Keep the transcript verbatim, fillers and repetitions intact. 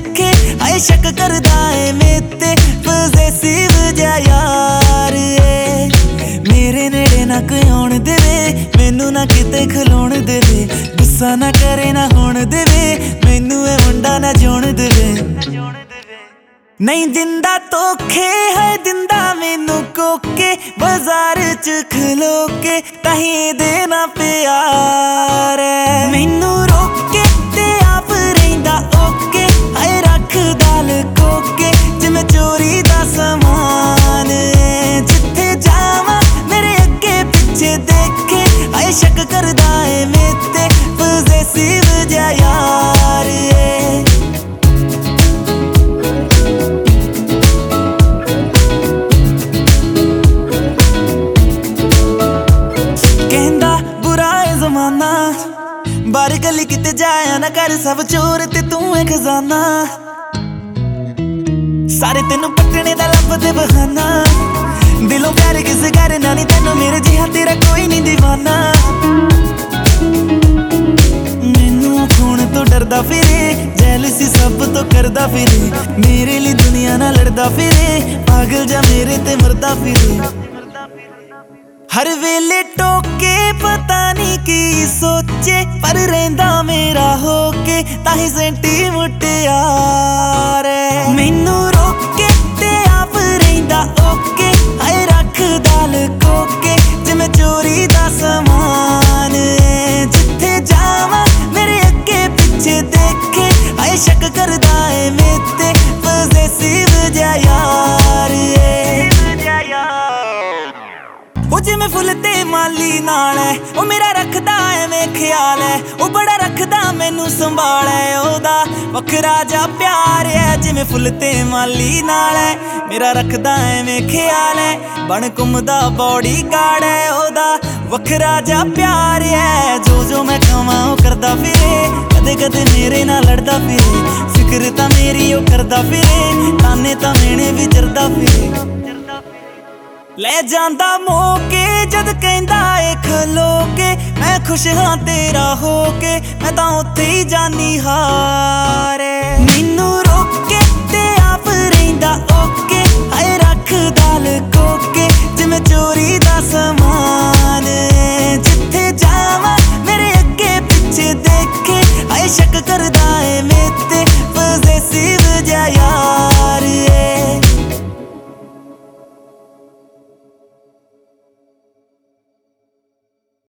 देखे आए शक करदा है मेते पॉसेसिव जा यार ए मेरे नेड़े ना कोई आउण देवे मैनू ना किते खलोण देवे गुस्सा ना करे ना होण देवे मैनू ए मुंडा ना जोण देवे नहीं दिंदा धोखे है दिंदा मैनू कोके बाजार च खलो के ताही देना प्यार है मैनू रोके ते आप रहिंदा ओके हाय रखदा लुको के जिवें चोरी दा समान जिथे जावां मेरे अगे पिछे देखे हाय शक करदा है मेते पॉसेसिव जा यार बार गली किते जाया ना कर सब चोर ते तू है खजाना सारे तेनू पटने दा लभदे बहाना दिलों प्यार किस करना नी तेनू मेरे जिहा तेरा कोई नहीं दीवाना मैनू खून तो डरदा फिरे जेलसी सब तो करदा फिरे मेरे लिए दुनिया ना लड़दा फिरे पागल जा मेरे ते मरदा फिरे हर वेले टोके पता नहीं की सोचे पर रहिंदा मेरा होके ताही सेंटी मुटियार मैनू रोके ते आप रहिंदा ओके हाय रखदा लुको के जिवें चोरी दा समान जिथे जावां मेरे अगे पिछे देखे हाय शक करदा है मेते पॉसेसिव जा यार ओ जिवें फुल ते माली नाल है ओ मेरा रखदा एवें ख्याल है ओ बड़ा रखदा मैनू संभाल है ओदा वखरा जा प्यार है जिवें फुल ते माली नाल है मेरा रखदा एवें ख्याल है बन घुमदा बॉडी गार्ड है ओदा वखरा जा प्यार है जो जो मैं कहां ओ करदा फिरे कदे कदे मेरे नाल लड़दा फिरे फिक्र तां मेरी ओ करदा फिरे ताने तां मेने भी जरदा फिरे ले जांदा मोके जद कहंदा ए खलो के मैं खुश हाँ तेरा होके मैं तां उत्थे ही जानी हार मैनू रोके ते आप रहिंदा ओके हाय रखदा लुको के जिवें चोरी दा समान जिथे जावां मेरे अगे पिछे देखे हाय शक करदा है मेते पॉसेसिव जा यार